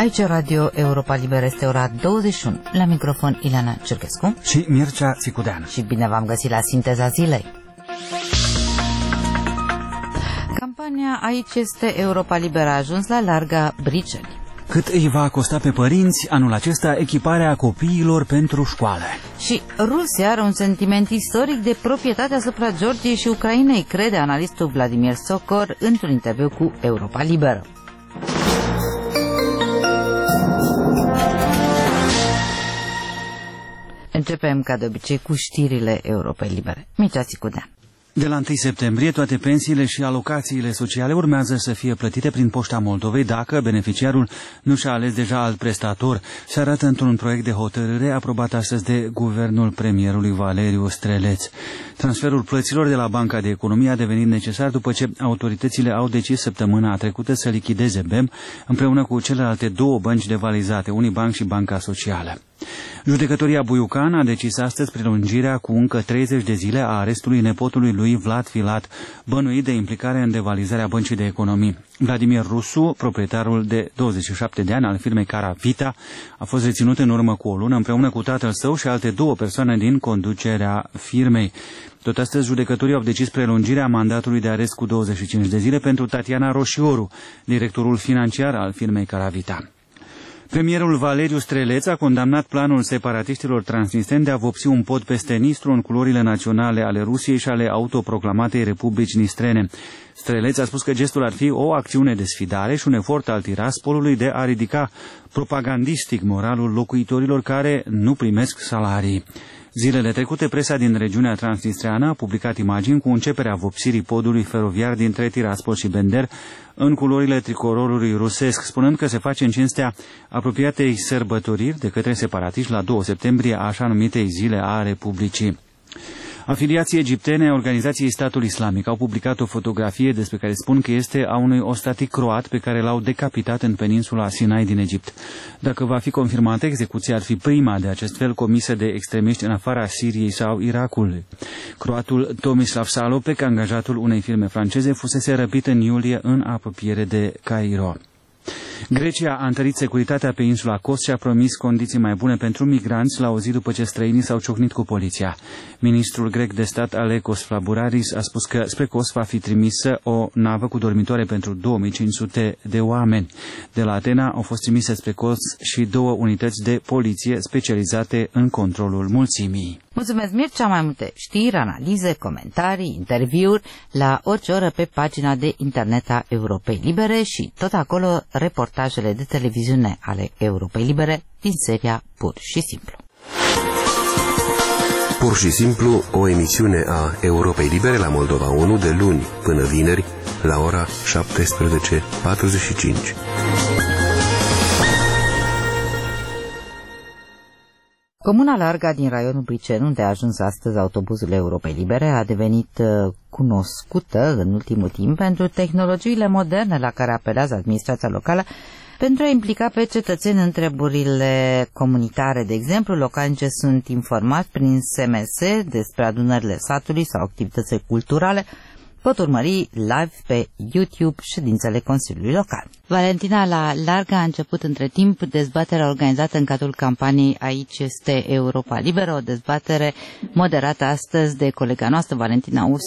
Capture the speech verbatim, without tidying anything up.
Aici Radio Europa Liberă, este ora douăzeci și unu. La microfon Ileana Cerchescu și Mircea Țicudean. Și bine v-am găsit la Sinteza Zilei. Campania Aici este Europa Liberă a ajuns la larga briceli. Cât îi va costa pe părinți anul acesta echiparea copiilor pentru școală? Și Rusia are un sentiment istoric de proprietate asupra Georgiei și Ucrainei, crede analistul Vladimir Sokor într-un interviu cu Europa Liberă. Începem, ca de obicei, cu știrile Europei Libere. Mircea Țicudean. De la întâi septembrie, toate pensiile și alocațiile sociale urmează să fie plătite prin Poșta Moldovei dacă beneficiarul nu și-a ales deja alt prestator. Se arată într-un proiect de hotărâre aprobat astăzi de guvernul premierului Valeriu Streleț. Transferul plăților de la Banca de Economie a devenit necesar după ce autoritățile au decis săptămâna trecută să lichideze B E M împreună cu celelalte două bănci devalizate, Unibank și Banca Socială. Judecătoria Buiucan a decis astăzi prelungirea cu încă treizeci de zile a arestului nepotului lui Vlad Filat, bănuit de implicare în devalizarea Băncii de Economii. Vladimir Rusu, proprietarul de douăzeci și șapte de ani al firmei Caravita, a fost reținut în urmă cu o lună împreună cu tatăl său și alte două persoane din conducerea firmei. Tot astăzi, judecătorii au decis prelungirea mandatului de arest cu douăzeci și cinci de zile pentru Tatiana Roșioru, directorul financiar al firmei Caravita. Premierul Valeriu Streleț a condamnat planul separatiștilor transnistreni de a vopsi un pod peste Nistru în culorile naționale ale Rusiei și ale autoproclamatei Republici Nistrene. Streleț a spus că gestul ar fi o acțiune de sfidare și un efort al Tiraspolului de a ridica propagandistic moralul locuitorilor care nu primesc salarii. Zilele trecute, presa din regiunea transnistreană a publicat imagini cu începerea vopsirii podului feroviar dintre Tiraspol și Bender în culorile tricolorului rusesc, spunând că se face în cinstea apropiatei sărbătoriri de către separatiști la doi septembrie a așa numitei Zile a Republicii. Afiliații egiptene a Organizației Statul Islamic au publicat o fotografie despre care spun că este a unui ostatik croat pe care l-au decapitat în peninsula Sinai din Egipt. Dacă va fi confirmată, execuția ar fi prima de acest fel comisă de extremiști în afara Siriei sau Irakului. Croatul Tomislav Salopek, angajatul unei firme franceze, fusese răpit în iulie în apropiere de Cairo. Grecia a întărit securitatea pe insula Kos și a promis condiții mai bune pentru migranți la o zi după ce străinii s-au ciocnit cu poliția. Ministrul grec de stat Alekos Flabouraris a spus că spre Kos va fi trimisă o navă cu dormitoare pentru două mii cinci sute de oameni. De la Atena au fost trimise spre Kos și două unități de poliție specializate în controlul mulțimii. Mulțumesc, Mircea. Mai multe știri, analize, comentarii, interviuri la orice oră pe pagina de internet a Europei Libere și tot acolo reportajele de televiziune ale Europei Libere din seria Pur și Simplu. Pur și Simplu, o emisiune a Europei Libere la Moldova unu de luni până vineri la ora șaptesprezece patruzeci și cinci. Comuna Larga din raionul Briceni, unde a ajuns astăzi autobuzul Europei Libere, a devenit uh, cunoscută în ultimul timp pentru tehnologiile moderne la care apelează administrația locală pentru a implica pe cetățeni în treburile comunitare. De exemplu, localnice sunt informați prin S M S despre adunările satului sau activitățile culturale. Pot urmări live pe YouTube ședințele Consiliului Local. Valentina, la Larga a început între timp dezbaterea organizată în cadrul campaniei Aici este Europa Liberă, o dezbatere moderată astăzi de colega noastră, Valentina Urs,